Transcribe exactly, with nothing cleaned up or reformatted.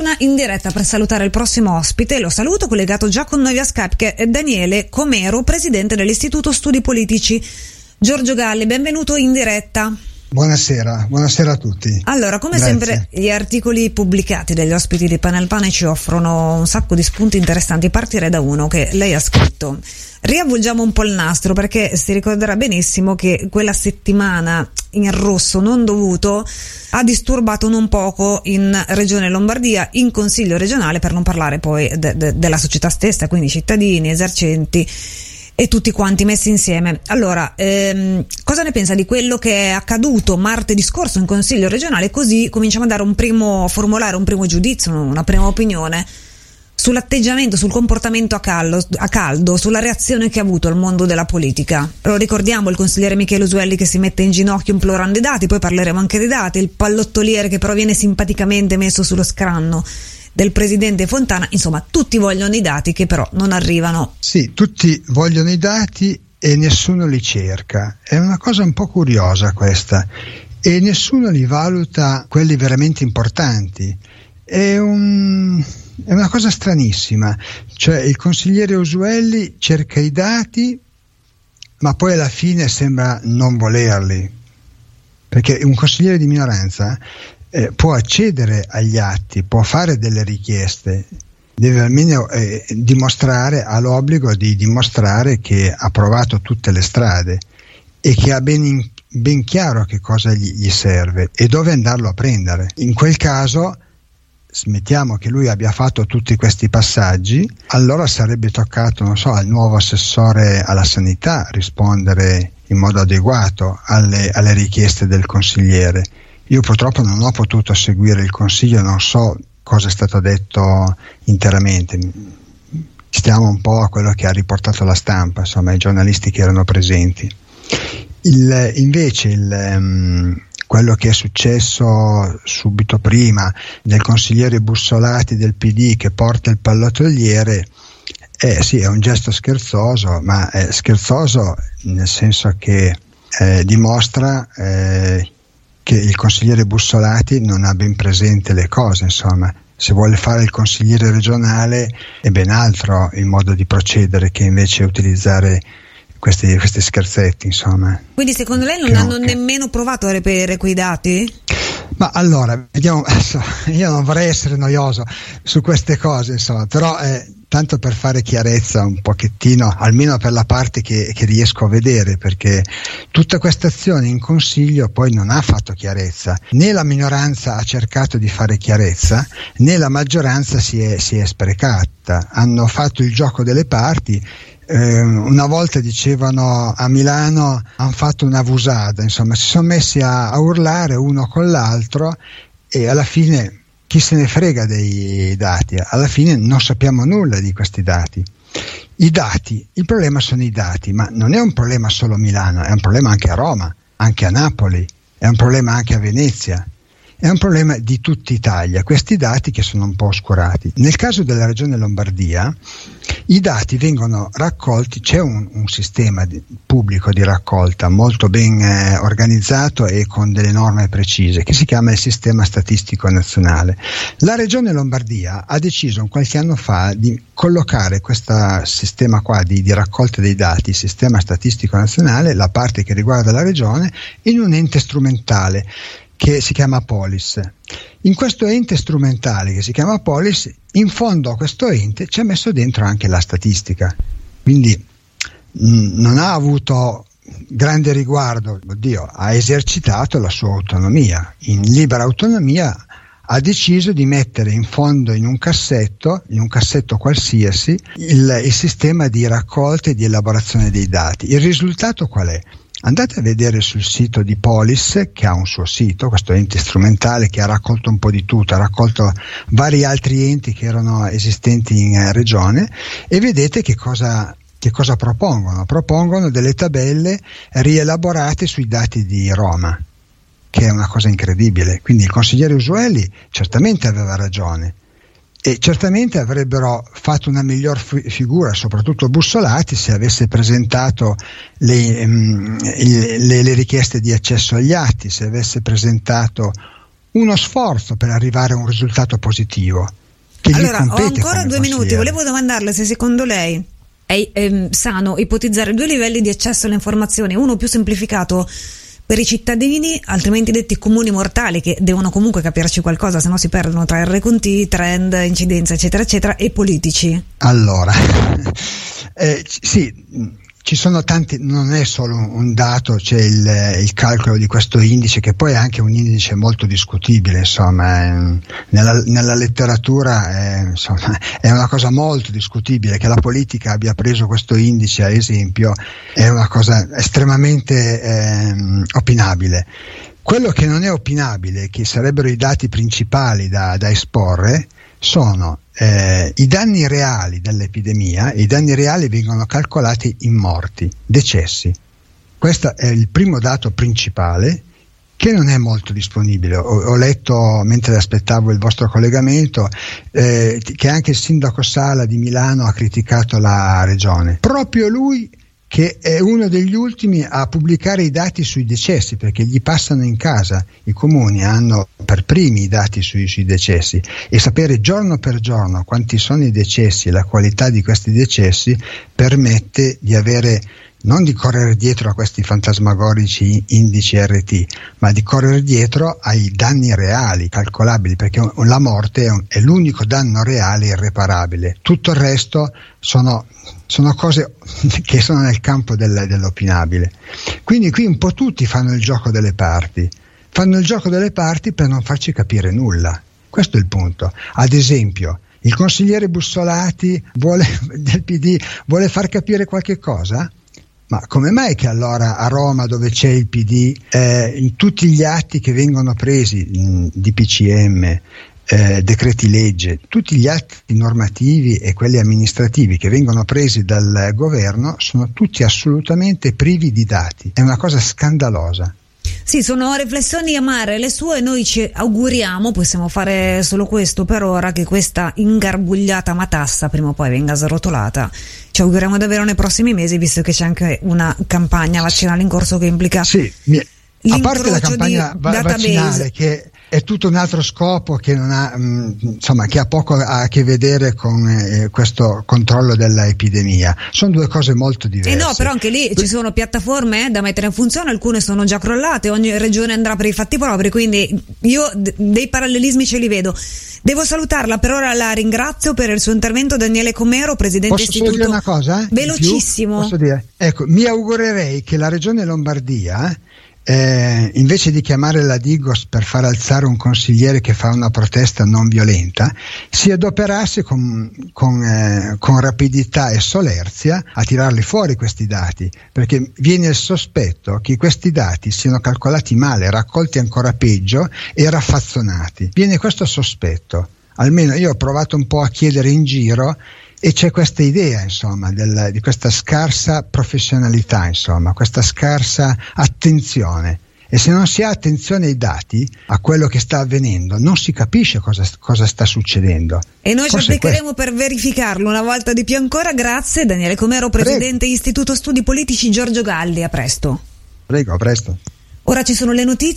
Panalpana in diretta per salutare il prossimo ospite. Lo saluto, collegato già con noi via Skype, che è Daniele Comero, presidente dell'Istituto Studi Politici Giorgio Galli. Benvenuto in diretta. Buonasera, buonasera a tutti. Allora, come Grazie. sempre, gli articoli pubblicati dagli ospiti di Panalpana ci offrono un sacco di spunti interessanti. Partirei da uno che lei ha scritto. Riavvolgiamo un po' il nastro, perché si ricorderà benissimo che quella settimana in rosso non dovuto ha disturbato non poco in Regione Lombardia, in Consiglio regionale, per non parlare poi de- de- della società stessa, quindi cittadini, esercenti e tutti quanti messi insieme. Allora, ehm, cosa ne pensa di quello che è accaduto martedì scorso in Consiglio regionale? Così cominciamo a dare un primo, formulare un primo giudizio, una prima opinione sull'atteggiamento, sul comportamento a caldo, a caldo, sulla reazione che ha avuto il mondo della politica. Lo ricordiamo, il consigliere Michele Usuelli che si mette in ginocchio implorando i dati, poi parleremo anche dei dati, il pallottoliere che però viene simpaticamente messo sullo scranno del presidente Fontana. Insomma, tutti vogliono i dati che però non arrivano. Sì, tutti vogliono i dati e nessuno li cerca. È una cosa un po' curiosa questa, e nessuno li valuta quelli veramente importanti. È un... È una cosa stranissima, cioè il consigliere Usuelli cerca i dati ma poi alla fine sembra non volerli, perché un consigliere di minoranza eh, può accedere agli atti, può fare delle richieste, deve almeno eh, dimostrare, ha l'obbligo di dimostrare che ha provato tutte le strade e che ha ben, in, ben chiaro che cosa gli, gli serve e dove andarlo a prendere. In quel caso, smettiamo che lui abbia fatto tutti questi passaggi, allora sarebbe toccato, non so, al nuovo assessore alla sanità rispondere in modo adeguato alle, alle richieste del consigliere. Io purtroppo non ho potuto seguire il consiglio, non so cosa è stato detto interamente. Stiamo un po' a quello che ha riportato la stampa, insomma, i giornalisti che erano presenti. Il, invece il um, quello che è successo subito prima del consigliere Bussolati del P D che porta il pallottoliere, eh, sì, è un gesto scherzoso, ma è scherzoso nel senso che eh, dimostra eh, che il consigliere Bussolati non ha ben presente le cose, insomma. Se vuole fare il consigliere regionale è ben altro il modo di procedere che invece utilizzare Questi, questi scherzetti, insomma. Quindi secondo lei non che hanno che... nemmeno provato a reperire quei dati? Ma allora, vediamo, io non vorrei essere noioso su queste cose, insomma, però eh, tanto per fare chiarezza un pochettino, almeno per la parte che, che riesco a vedere, perché tutta questa azione in consiglio poi non ha fatto chiarezza, né la minoranza ha cercato di fare chiarezza, né la maggioranza si è, si è sprecata, hanno fatto il gioco delle parti. Eh, una volta dicevano a Milano hanno fatto una vusada, insomma si sono messi a, a urlare uno con l'altro e alla fine chi se ne frega dei dati, alla fine non sappiamo nulla di questi dati. I dati, il problema sono i dati, ma non è un problema solo a Milano, è un problema anche a Roma, anche a Napoli, è un problema anche a Venezia. È un problema di tutta Italia, questi dati che sono un po' oscurati. Nel caso della regione Lombardia i dati vengono raccolti, c'è un, un sistema di, pubblico di raccolta molto ben eh, organizzato e con delle norme precise che si chiama il Sistema Statistico Nazionale. La regione Lombardia ha deciso qualche anno fa di collocare questo sistema qua di, di raccolta dei dati, il Sistema Statistico Nazionale, la parte che riguarda la regione, in un ente strumentale che si chiama Polis. In questo ente strumentale che si chiama Polis, in fondo a questo ente ci ha messo dentro anche la statistica, quindi mh, non ha avuto grande riguardo, oddio, ha esercitato la sua autonomia, in libera autonomia ha deciso di mettere in fondo in un cassetto, in un cassetto qualsiasi, il, il sistema di raccolta e di elaborazione dei dati. Il risultato qual è? Andate a vedere sul sito di Polis, che ha un suo sito, questo ente strumentale che ha raccolto un po' di tutto, ha raccolto vari altri enti che erano esistenti in eh, regione, e vedete che cosa, che cosa propongono. Propongono delle tabelle rielaborate sui dati di Roma, che è una cosa incredibile. Quindi il consigliere Usuelli certamente aveva ragione, e certamente avrebbero fatto una miglior fi- figura, soprattutto Bussolati, se avesse presentato le, um, le, le richieste di accesso agli atti, se avesse presentato uno sforzo per arrivare a un risultato positivo. Che allora, ho ancora due minuti, volevo domandarle se secondo lei è ehm, sano ipotizzare due livelli di accesso alle informazioni, uno più semplificato per i cittadini, altrimenti detti comuni mortali, che devono comunque capirci qualcosa, se no si perdono tra R T T, trend, incidenza, eccetera, eccetera, e politici. Allora, eh, sì, ci sono tanti, non è solo un dato, c'è il, il calcolo di questo indice, che poi è anche un indice molto discutibile, insomma, è, nella, nella letteratura è, insomma, è una cosa molto discutibile. Che la politica abbia preso questo indice a esempio è una cosa estremamente eh, opinabile. Quello che non è opinabile, che sarebbero i dati principali da, da esporre, sono eh, i danni reali dell'epidemia. I danni reali vengono calcolati in morti, decessi. Questo è il primo dato principale, che non è molto disponibile. Ho, ho letto, mentre aspettavo il vostro collegamento, eh, che anche il sindaco Sala di Milano ha criticato la regione. Proprio lui, che è uno degli ultimi a pubblicare i dati sui decessi, perché gli passano in casa. I comuni hanno per primi i dati sui, sui decessi, e sapere giorno per giorno quanti sono i decessi e la qualità di questi decessi permette di avere, non di correre dietro a questi fantasmagorici indici R T, ma di correre dietro ai danni reali, calcolabili, perché la morte è, un, è l'unico danno reale irreparabile. Tutto il resto sono, sono cose che sono nel campo del, dell'opinabile. Quindi qui un po' tutti fanno il gioco delle parti, fanno il gioco delle parti per non farci capire nulla. Questo è il punto. Ad esempio, il consigliere Bussolati vuole, del P D vuole far capire qualche cosa? Ma come mai che allora a Roma, dove c'è il P D, eh, in tutti gli atti che vengono presi, mh, D P C M, eh, decreti legge, tutti gli atti normativi e quelli amministrativi che vengono presi dal governo sono tutti assolutamente privi di dati? È una cosa scandalosa. Sì, sono riflessioni amare le sue. Noi ci auguriamo, possiamo fare solo questo per ora, che questa ingarbugliata matassa prima o poi venga srotolata. Ci auguriamo davvero nei prossimi mesi, visto che c'è anche una campagna vaccinale in corso che implica sì, mi... a parte la campagna va- vaccinale, che è tutto un altro scopo, che non ha mh, insomma che ha poco a che vedere con eh, questo controllo dell'epidemia. Sono due cose molto diverse. E eh no, però anche lì ci sono piattaforme eh, da mettere in funzione, alcune sono già crollate, ogni regione andrà per i fatti propri, quindi io d- dei parallelismi ce li vedo. Devo salutarla, per ora la ringrazio per il suo intervento. Daniele Comero, presidente Posso istituto. dire una cosa? Velocissimo. Posso dire? Ecco, mi augurerei che la regione Lombardia, Eh, invece di chiamare la Digos per far alzare un consigliere che fa una protesta non violenta, si adoperasse con, con, eh, con rapidità e solerzia a tirarli fuori questi dati, perché viene il sospetto che questi dati siano calcolati male, raccolti ancora peggio e raffazzonati. Viene questo sospetto. Almeno io ho provato un po' a chiedere in giro, e c'è questa idea, insomma, del, di questa scarsa professionalità, insomma, questa scarsa attenzione. E se non si ha attenzione ai dati, a quello che sta avvenendo, non si capisce cosa, cosa sta succedendo. E noi Forse ci applicheremo per verificarlo una volta di più ancora. Grazie Daniele Comero, presidente Prego. Istituto Studi Politici Giorgio Galli. A presto. Prego, a presto. Ora ci sono le notizie.